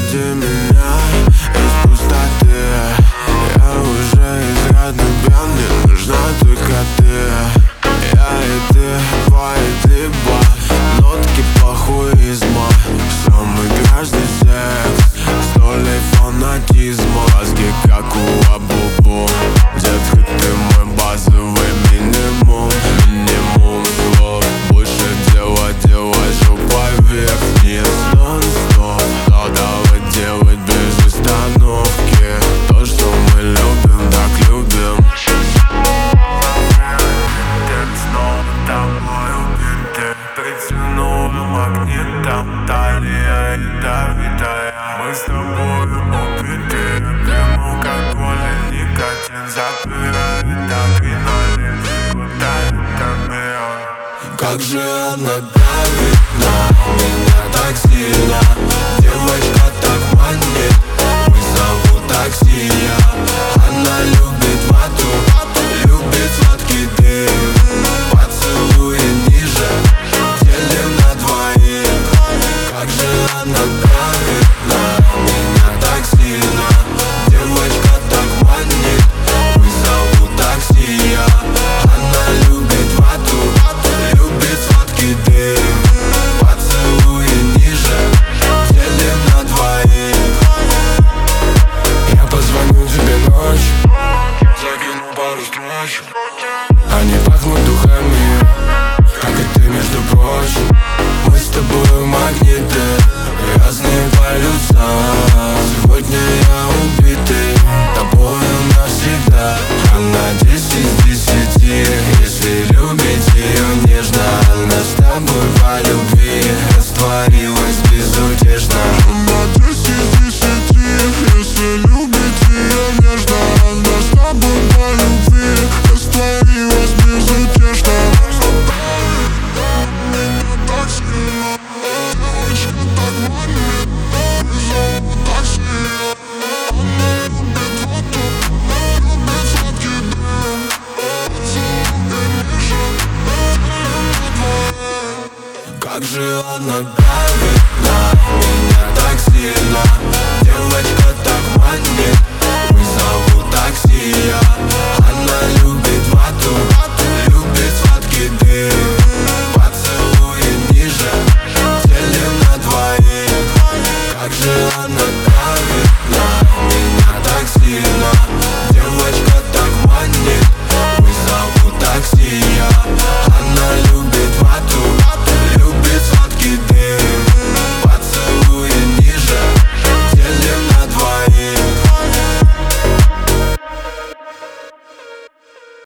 Выведи меня из пустоты. Я уже изрядно пьян, мне нужна только ты. Я и ты, бывает либо нотки плохуизма. Самый граждан секс, столей фанатизма. Мозги как у Абубу. Детка, ты мой базовый минимум. Минимум слов, больше делать, жопой вверх-вниз. Нон-стоп, давай делать без остановки. То, что мы любим, так любим. Снова тобой убиты, притянула магнитом. Талия ядовитая, мы с тобой убиты. Прям алкоголь и никотин запирает адреналин, хватает амбион. Как же она давит на меня так сильно. Девочка так манит, вызову такси. Она любит вату, любит сладкий дым. Поцелуй ниже, делим на двоих. Как же она давит на меня так сильно. Девочка так манит, вызову такси. Она любит вату, любит сладкий дым. Поцелуй ниже, делим на двоих. Я позвоню тебе ночью, закину пару строчек. Они пахнут духами, как и ты, между прочим. Мы с тобой магниты, разные полюса. Сегодня я убитый, тобою навсегда. Она 10 из 10, если любить ее нежно. Она с тобой по любви растворилась безутешно. Она 10 из 10, если любить ее нежно. Она с тобой по любви растворилась безутешно. Как же она давит на меня так сильно. Девочка так манит, вызову такси.